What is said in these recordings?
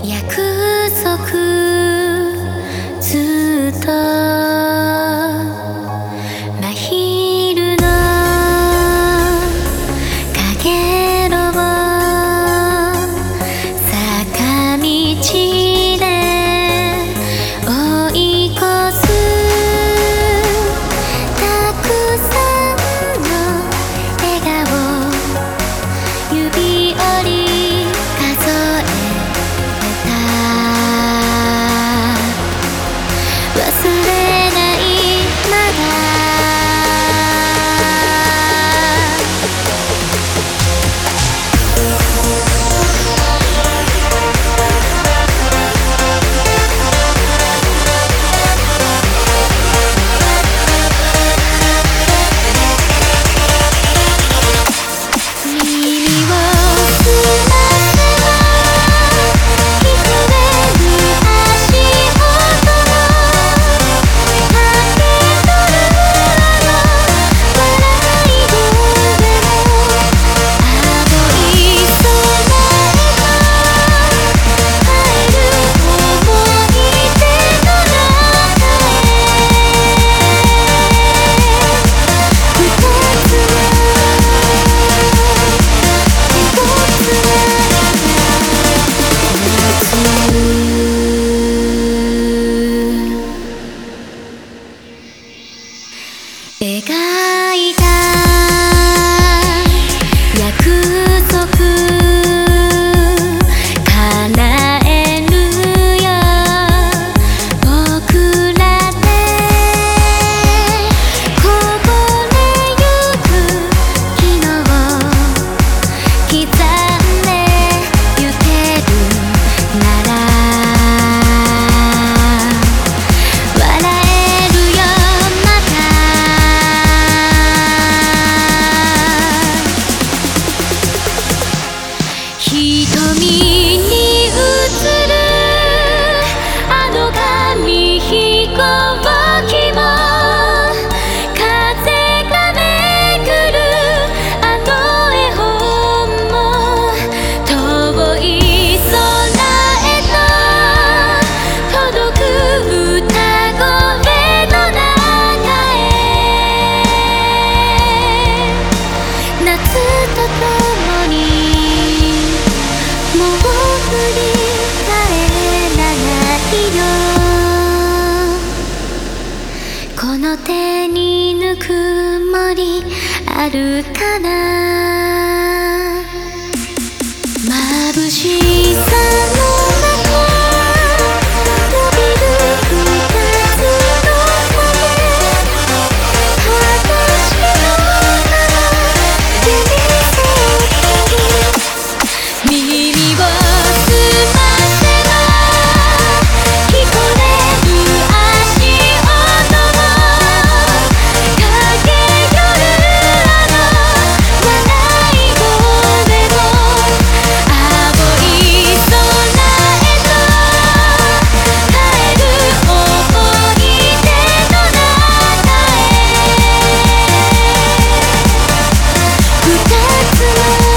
約束ずっと真昼のかげろう坂道で追い越すたくさんの笑顔指折り数えてた忘れないまだ描いた約束叶えるよ僕らでこぼれゆく昨日刻んでゆけるなら瞳に映るあの紙飛行機も風がめくるあの絵本も遠い空へと届く歌声の中へ夏とともにもう振り返らないよこの手にぬくもりあるかな眩しさの中伸びる二つの影裸足のまま指先耳を澄ませば聞こえる足音も駆け寄るあの笑い声も青い空へと帰る思い出の中へ二つの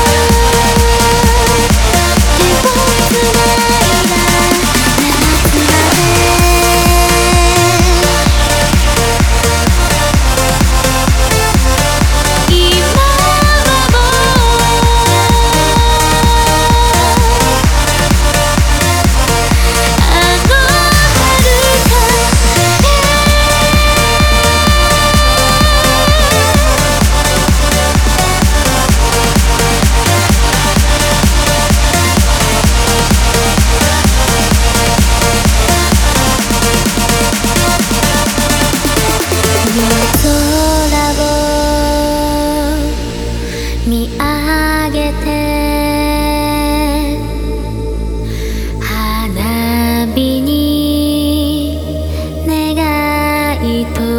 見上げて花火に願いと